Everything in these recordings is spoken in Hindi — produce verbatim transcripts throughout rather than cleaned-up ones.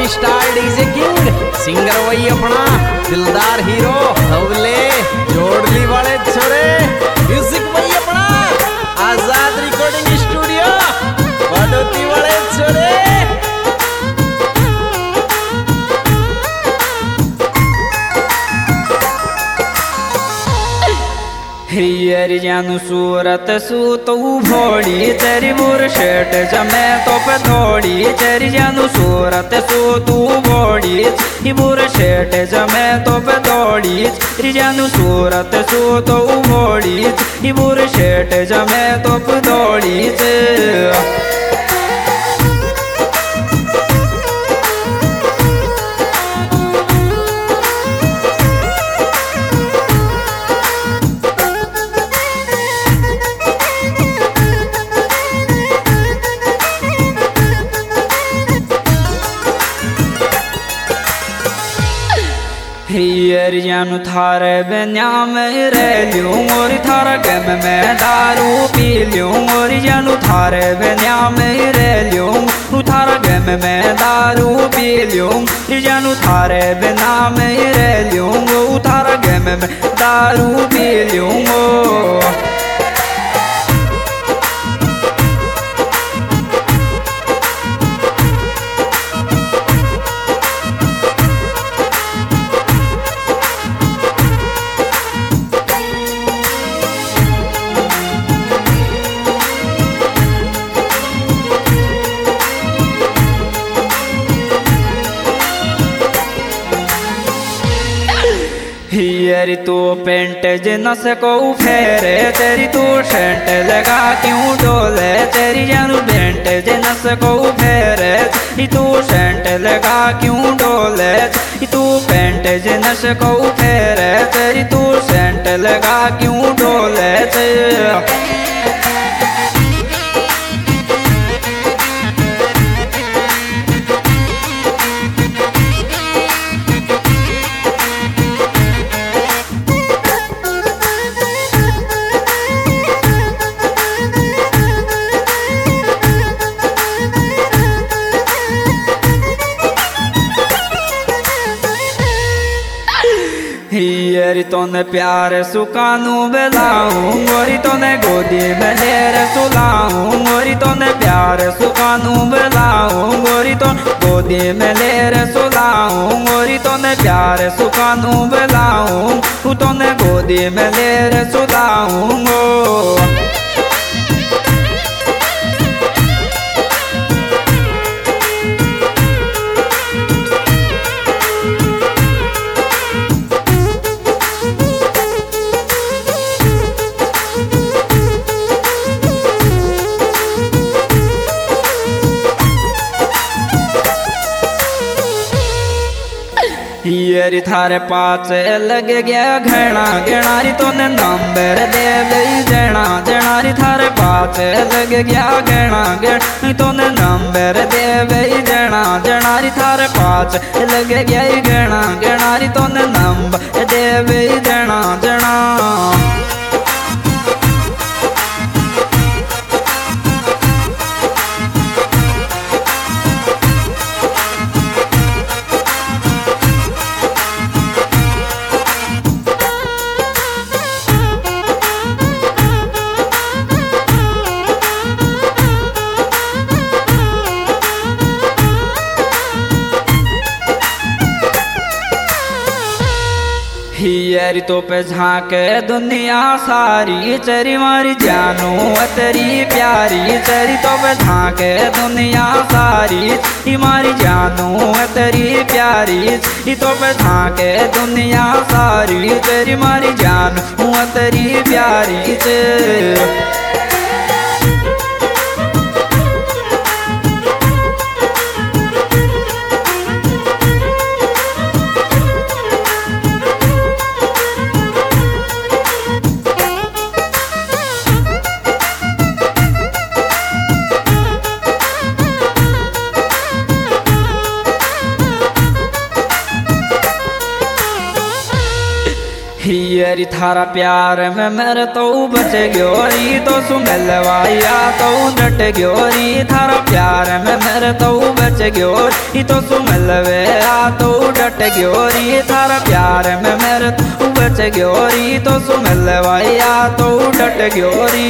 स्टार डीजे किंग सिंगर वही अपना दिलदार हीरो हवले जोड़ली वाले छोरे म्यूजिक वही अपना आजाद रिकॉर्डिंग स्टूडियो बड़ोती वाले छोरे। हियर जानू सूरत सू तो भोड़ी तेरी बुरशेट जमे तो पे थोड़ी तेरी जानू सूरत सू तू भोड़ी ही बुरशेट जमे तो पे थोड़ी तेरी जानू सूरत सू तो भोड़ी ही बुरशेट जमे तो पे थोड़ी से हियर जानू थारे बन्या में रह लूँ और थारा गम में दारू पी लूँ और जानू थारे बन्या में रह लूँ थारा गम में दारू पी लूँ जानू थारे बिना में रह लूँ थारा गम में दारू पी लूँ। हियर तू पेंट जिन सको फेरे तेरी तू सेंट लगा क्यों डोले तेरी जानू पेंट जिन सको फेरे तू सेंट लगा क्यों डोले तू पेंट जिन सको फेरे तेरी तू सेंट लगा क्यों डोले। हियर तोने प्यार सुकानू बेलाऊं गोरी तोने गोदी में लेर सुलाऊं गोरी तोने प्यार सुकानू बेलाऊं गोरी तो गोदी में लेर सुलाऊं गोरी तोने प्यार सुकानू बेलाऊं तोने गोदी में लेर सुलाऊं गो। हियर थारे पास लग गया घना गणारी तोने नंबर दे लई जना जनारी थारे पास लग गया घना गणारी तोने नंबर दे लई जना जनारी थारे पास लग गया घना गणारी तोने नंबर दे लई जना जना। हियर तो पे झांके दुनिया सारी चरी मारी जानू तेरी प्यारी चरी तो पे झांके दुनिया सारी मारी जानू तेरी प्यारी तो पे झांके दुनिया सारी तेरी मारी जानू तेरी प्यारी से। हियरी थारा प्यार में मेरे तो बच ग्योरी तो सुमलवाया तो डट ग्योरी थारा प्यार में मेरे तो बच ग्योरी तो सुमलवाया तो डट ग्योरी थारा प्यार में मेरे तो बच ग्योरी तो सुमलवाया तो डट ग्योरी।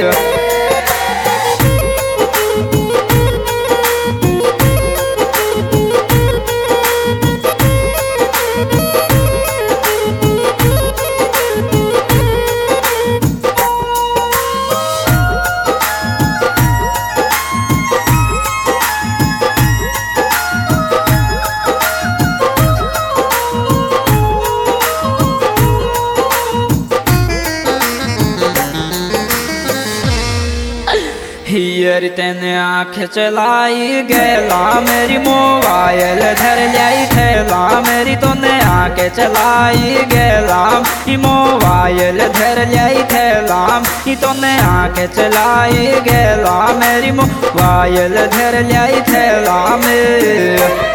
हियर तेने आँख चलाई गेला मेरी मोबाइल धर लाई थैला मेरी तोने आँख चलाई गेला मोबाइल धर लाई थैला तोने आँख चलाई गेला मेरी मोबाइल धर लाई थैला में।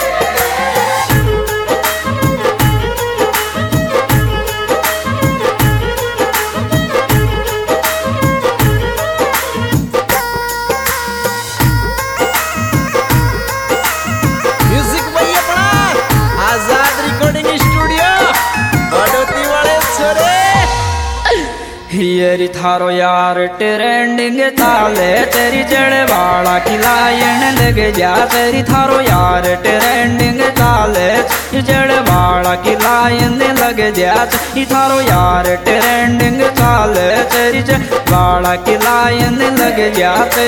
हियरी थारो यार ट्रेंडिंग चाले तेरी जड़ वाला खिलायन लग जा तेरी थारो यार ट्रेंडिंग चाले जड़ वाला खिलायन लग जा थारो यार ट्रेंडिंग चाले तेरी जड़ वाला खिलायन लग जाते।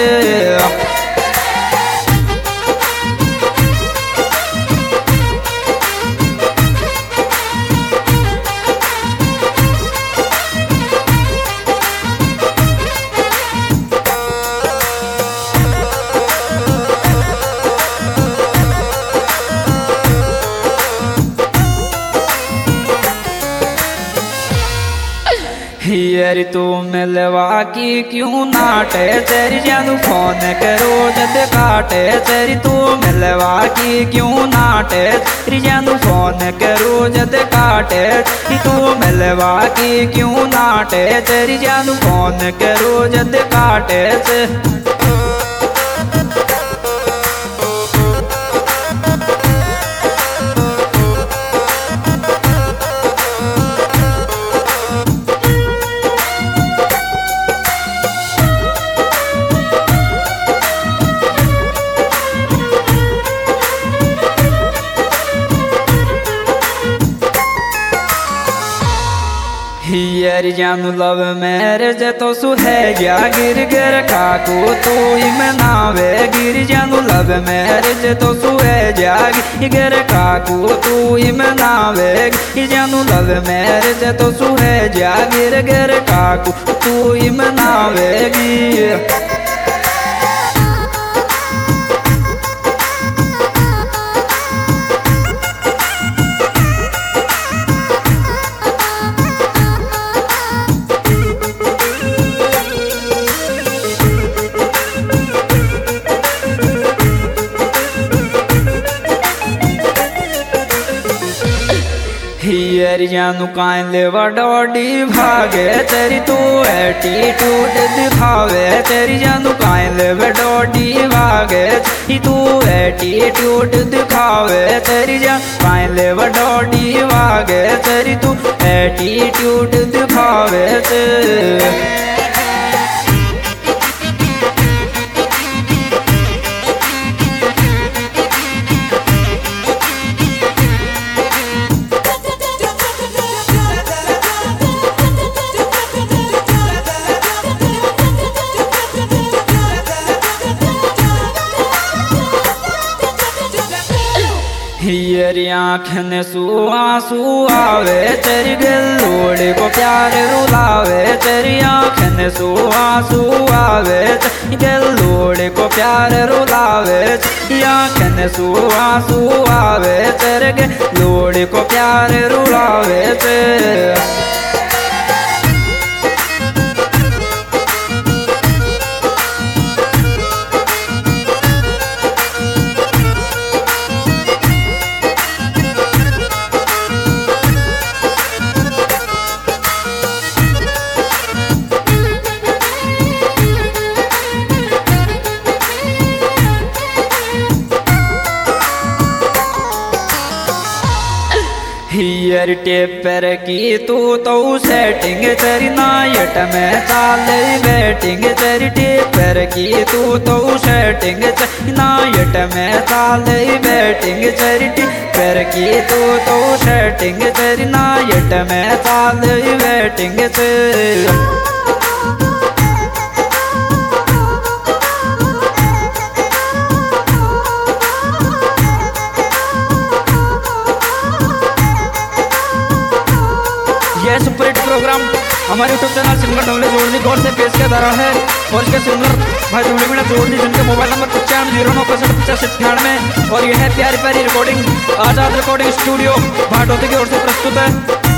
हियरी तू मिलवा की क्यों नाटे तेरी जानू फोन करो जद काटे तेरी तू मिलवा की क्यों नाटे तेरी जानू फोन करो जद काटे तू मिलवा की क्यों नाटे तेरी जानू फोन करो जद काटे। हियर जानू लव मैरिज तो सुहे जा गिर गिर काकू तू ही मनावे गिर जानू लव मैरिज तो सुहे जा गिर काकू तू ही मनावे जानू लव मैरिज तो सुहे जा गिर गिर काकू तू ही मनावेगी। हियर जानू कान लेवा डॉडी भागे तेरी तू एटीट्यूड दिखावे तेरी जानू कान लेवा डॉडी भागे तू एटीट्यूड दिखावे तेरी जान कान लेवा डॉडी भागे तेरी तू एटीट्यूड दिखावे ते। हियरी आँखन सुआंसू आवे तेरी गलोड़े को प्यार रुलावे तेरी आँखन सुआंसू आवे तेरी गलोड़े को प्यार रुलावे आँखन सुआंसू आवे तेरे गलोड़े को प्यार रुलावे ते। पिक्चर टेपर की तू तो सेटिंग तेरी नाइट में चाल बैटिंग तेरी टेपर की तू तो सेटिंग नाइट में चाल बैटिंग तेरी टेपर की तू तो सेटिंग तेरी नाइट में चाल बैटिंग तेरी यह सुपर हिट प्रोग्राम हमारे यूट्यूब चैनल सिंगर ढोले जोड़नी गौर से पेश किया जा रहा है और इसके सिंगर भाई ढोले मीणा जोड़नी जिनके मोबाइल नंबर पचानवे जीरो नौ पैंसठ पचास अट्ठानवे और यह है प्यारी प्यारी recording Azad recording studio Bhatoti की ओर से प्रस्तुत है।